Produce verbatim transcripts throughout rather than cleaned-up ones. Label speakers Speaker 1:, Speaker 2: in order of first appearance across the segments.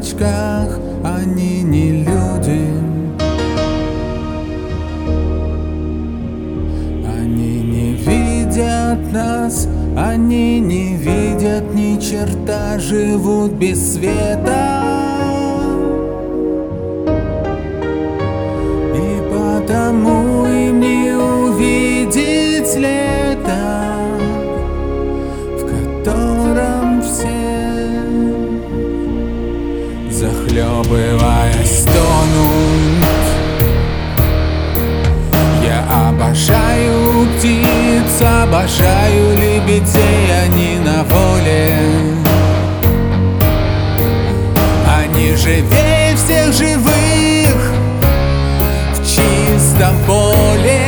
Speaker 1: очках, они не люди. Они не видят нас, они не видят ни черта, живут без света. И потому им не увидеть лето, в котором все, захлебываясь, тонут. Я обожаю птиц, обожаю лебедей, они на воле. Они живее всех живых в чистом поле.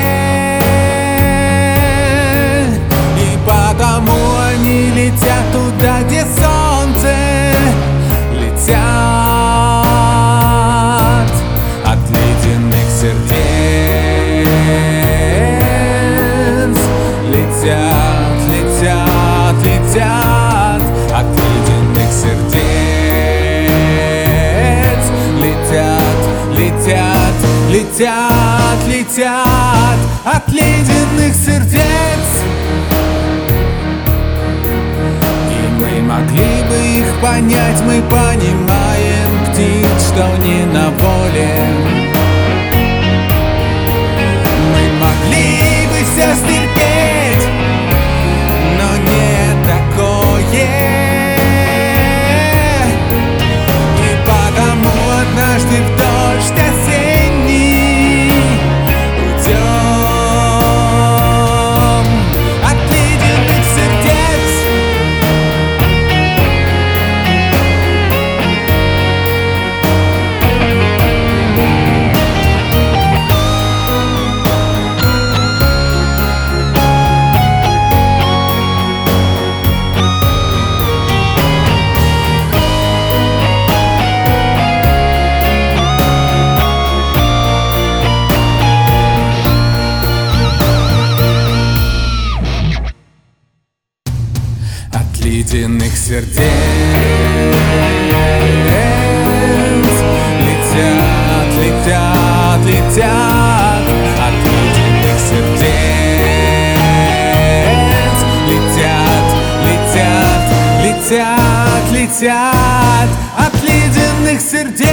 Speaker 1: И потому они летят туда, где солнце, летят от ледяных сердец. Летят, летят, летят от ледяных сердец. Летят, летят, летят, летят от ледяных сердец. И мы могли бы их понять, мы понимаем птиц, что не на воле. Мы могли бы все стерпеть, но не такое. И потому однажды в дождь осенний уйдем от ледяных сердец. Ледяных сердец летят, летят, летят от ледяных сердец. Летят, летят, летят, летят от ледяных сердец.